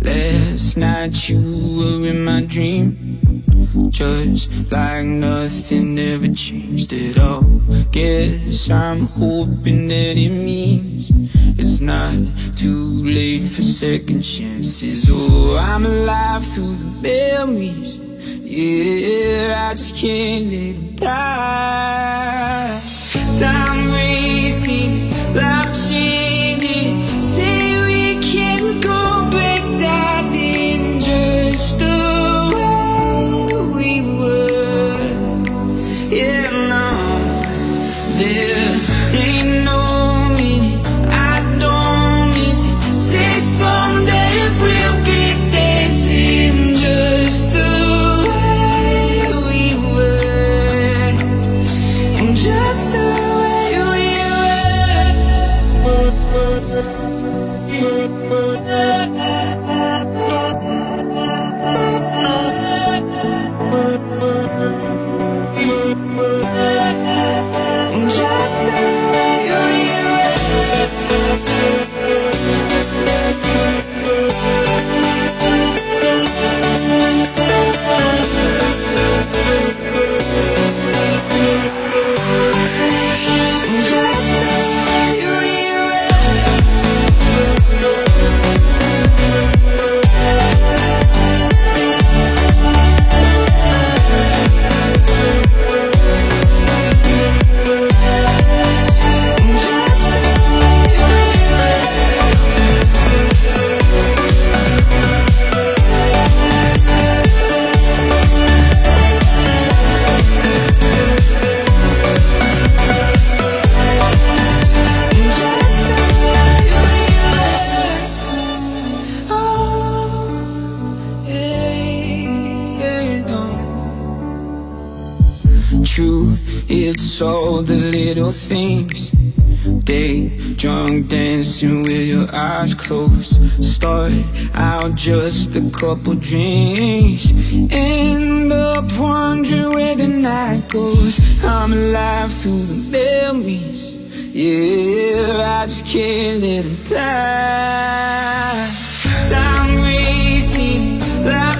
Last night you were in my dream, just like nothing ever changed at all. Guess I'm hoping that it means it's not too late for second chances. Oh, I'm alive through the memories, yeah, I just can't let them die. Time races, life changing, say we can't go back, darling, just the way we were. Yeah, no, there ain't no meaning, I don't miss it. Say someday we'll be dancing just the way we were, and just the true, it's all the little things. Day drunk dancing with your eyes closed. Start out just a couple drinks, end up wondering where the night goes. I'm alive through the memories, yeah, I just can't let them die. Time races, life